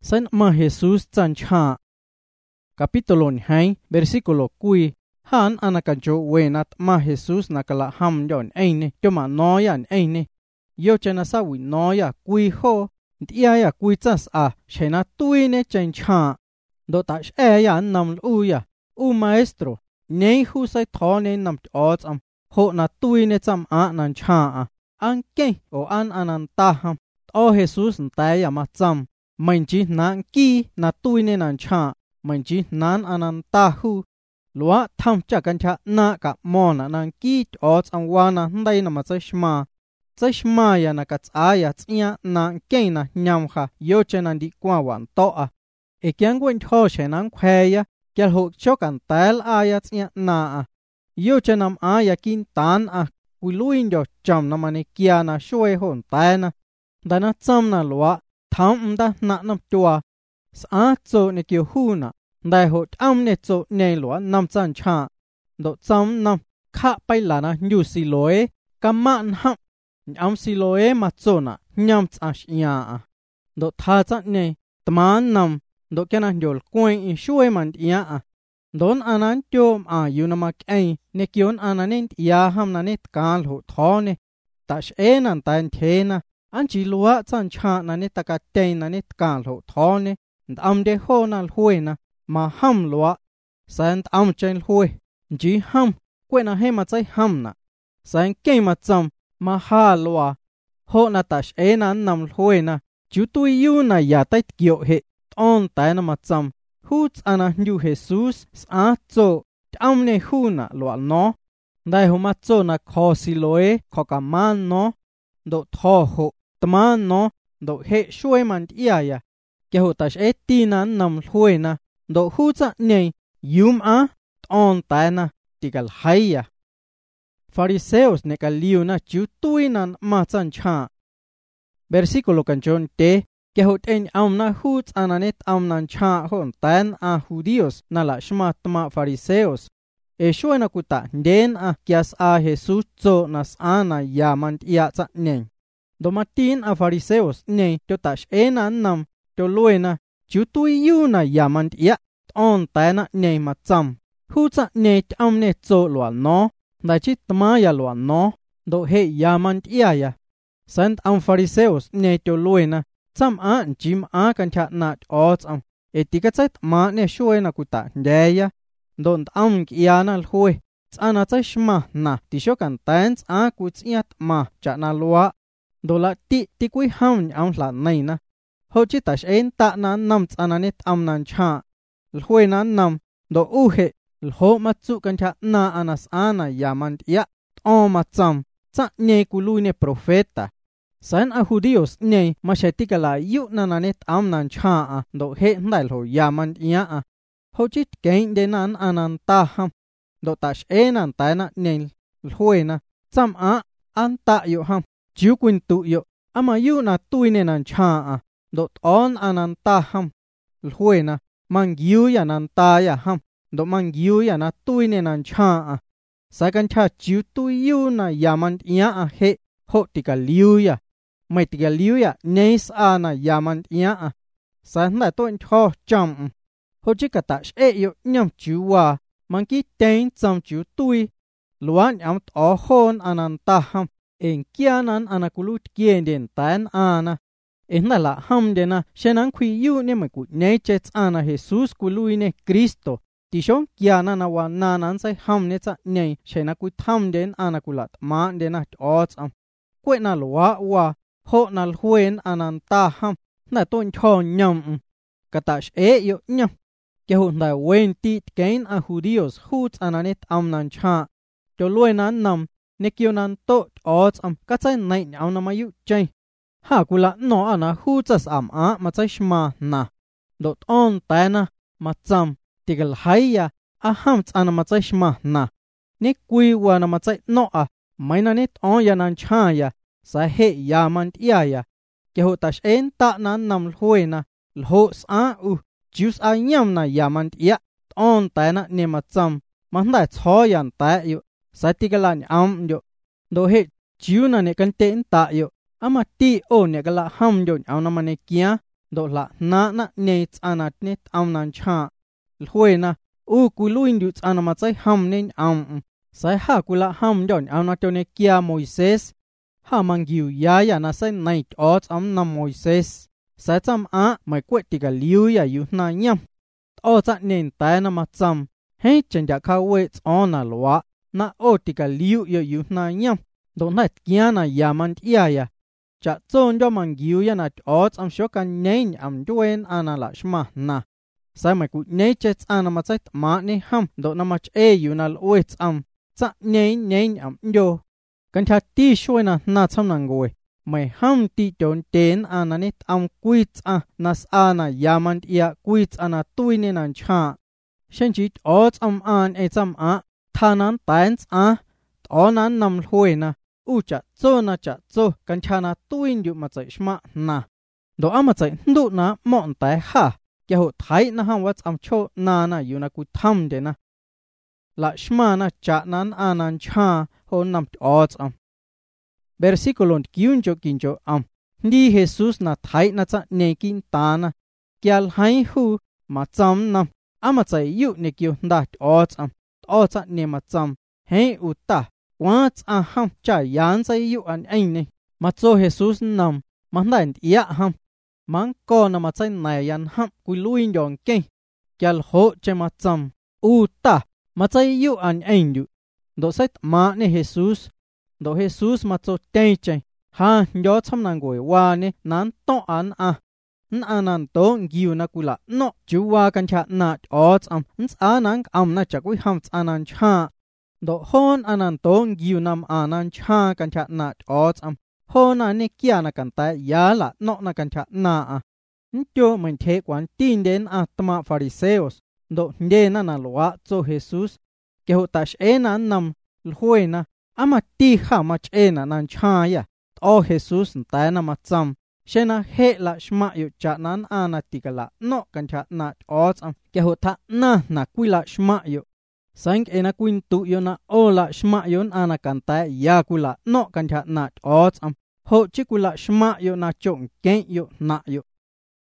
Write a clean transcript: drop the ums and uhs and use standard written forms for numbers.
San ma Jesus chancha. Capítulo 2, versículo 9. Han anakanjo wenat ma Jesus nakala ham yon eine, joma noyan eine. Yo chena sawi noya kui ho, ya kui chas shena tuine chancha. Do tash ya nam uya, maestro, nei hu sai thone nam otsam, ho na tuine cham nan cha an ke o an anantaham. O Jesus ntaya ma cham, mình chỉ nan ki na tuine nan cha, mình chỉ nan anantahu. Lúa tham chaกันcha na ka mo na nan ki ots ang wana ndai na ma chashma ya na ka tsaya tsia na ke na nyam kha yo chenan di kwa wan to e kyang gwen tho shenan khya kyal ho chokan tal aya tsia na yo chenam ya kin tan kuluin jo cham na mane kya na shwe hon ta na dana cham na lúa tham da na nam tua sa cho ne kyo hu na đại hội âm nè chỗ nè lúa năm trăm cha độ trăm năm khá bay là na nhu xì lối cam mặn hậm âm xì lối mà chỗ na nhâm cha nhà độ tha cha nè tman năm độ cái na nhol quay xuôi man ia đón anan chôm yunamak ai nè kion ananen ia ham na net kal ho tho nè tash enan tan the na an chỉ lúa chan cha na net taka te na net kal ho tho nè âm de ho na hui na mà ham lúa sáng âm trên hui chỉ ham quên na hay mà chạy ham na sáng cây mà chăm mà ha lúa họ na tash na nằm hui na chú tôi yêu na ya tay kiểu hệ on tay na mà chăm hút ana như Jesus cho âm ne hu na lúa nó đại hôm mà cho na khó xì lối khó cả man nó độ thọ hộ tman nó độ hệ xuôi man ya cái hộ tash tin na nằm hui na độ hu cha nei yum on ta na tigal haya fariseos ne kaliu na chu tuinan ma chan cha versículo canchon te que hot en na hu ananet nan cha hon tan judíos na la shma tma fariseos e shuena kuta den kias Jesus cho nas ana yaman ya cha nei do matin fariseos nei to tash enan nam to luena chú tôi yêu na yaman ya on ta na nei ma cham hu cha nei am ne cho lo no da chi tma ya lo no do he yaman ya sant am fariseos nei to loina cham jim kan cha na ots am etika chat ma ne shoi na kuta ya don am ya na hoi ana cha shma na ti sho kan tan ku chiat ma cha na lo do la ti kui ham am la nei na ho chi tash ta na nam ananet am nan cha lhoi nan nam do he lho ma chu kan cha na anas ana yaman ya o ma cham cha ne kulu ne profeta san judíos ne ma shetikala yu nanet am nan cha do he ndai lo yaman ya ho chi kein de nan anan ta ham do tash nan ta na ne lhoi na cham an ta yu ham chiu kun tu yu ama yu na tuine nan cha độ on anantaham lhuê na mang giu ya nan ta ya ham độ mang giu ya na tui ne nan cha sa kan cha chiu tui yu na yaman ya he ho tika liu ya mai tika liu ya neis na yaman ya sa na ton cho cham ho chi ka ta yu nyam chu wa mang ki ten cham chu tui luan am to hon anantaham en kianan anakulut kien den tan ana na la ham de na shenan khui yu ne ma ku ne chet ana Jesus ku lui ne Cristo ti shon kya na wa na nan sai ham ne cha ne shena ku tham den ana kulat ma de na ots am kwe na wa ho na huen anan ta ham na ton cho nyam katash yo nyam ke hu na wen ti kein judíos hut ananet am nan cha to lui nan nam ne kyo nan to ots am ka chai nai am na ma yu chai ha kula no ana hu chas am ma chai shma na dot on ta na ma cham tigal haya ham chana ma chai shma na ne kui wa na ma chai no mai na net on ya nan cha ya sa he ya man ya ke ho tash ta nan nam hoi na lho sa juice nyam na ya man ya on ta na ne ma cham man da cho yan ta yu sa tigalan am yo do he jiu na ne kan ten ta yu ama ti o ne gala ham yo au na mane kia độ lạ na nê anat nê am nan cha huê na cú luin du an mà sai ham nên sai ha cú la ham dọn am na cho nê kia Moses ha mang giu ya na sai này ot nam Moses sai chăm mày quét tì cả liu ya yu na nhâm cha nên tai na mà chăm hết chân đã khao wait on na loa na tì cả liu ya yu na nhâm độ này kia na ya man ya chả chôn cho mang giu ya na am sure kan nên duen ana la shma na sai mày cụ nấy chết mà sai mà nấy ham độ na mach yu na wait cha nên do kan cha ti shoi na chăm nang goi mày ham ti don ten nét quit nas na yaman ya quit na tui nên an cha shen chi an chăm thanan tans nan nam hoi na cha cho kan cha na tuin yu ma chai shma na do ama chai ndu na mon tai ha ke ho thai na ham wat cho na yu na ku tham de na la shma na cha nan anan cha ho nam versículo 15 Ndi Jesus na thai na cha ne kin ta na kyal hai hu ma cham nam ama chai yu ne kyu nda cha ne ma cham he uta What's ham cha yan say yu an ne ma cho Jesus nam man dan ya ham mang ko na ma chai na yan ham ku luin yong ke kyal ho che ma cham ta ma chai yu an yu do sai ma ne Jesus do Jesus ma cho te che ha yo cham nang goi wa ne nan to an nan to giu na kula no chu wa kan cha na nang na cha ku ham anan cha do hon anan tong giu nam anan cha kan cha na hon ne kia na kan ta ya la no na kan cha na cho mình thế quan tin đến tama Phariseos do nde na loa cho Jesus ke ho ta na nam huê na ama ti kha ma na nan cha ya Jesus ta na ma cham shena he la shma yu cha nan tikala no kan cha na ke ho ta na kuila shma yu sang ena kuin tu yona ola shma yon ana kanta ya kula no kan cha na ho chi kula shma yo na chong ken yo na yo